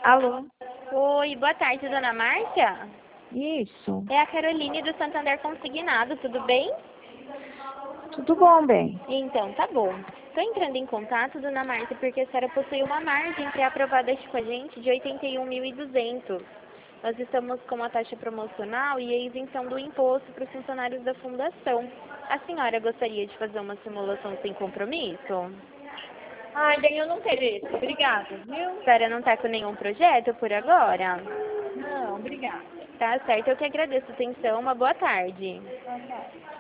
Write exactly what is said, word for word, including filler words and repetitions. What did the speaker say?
Alô? Oi, boa tarde, dona Márcia. Isso. É a Caroline do Santander Consignado, tudo bem? Tudo bom, bem? Então, tá bom. Estou entrando em contato, dona Márcia, porque a senhora possui uma margem pré-aprovada aqui com a gente de oitenta e um mil e duzentos. Nós estamos com uma taxa promocional e a isenção do imposto para os funcionários da fundação. A senhora gostaria de fazer uma simulação sem compromisso? Ai, bem, eu não queria. Obrigada, viu? A senhora não está com nenhum projeto por agora? Não, obrigada. Tá certo, eu que agradeço a atenção. Uma boa tarde. Boa tarde.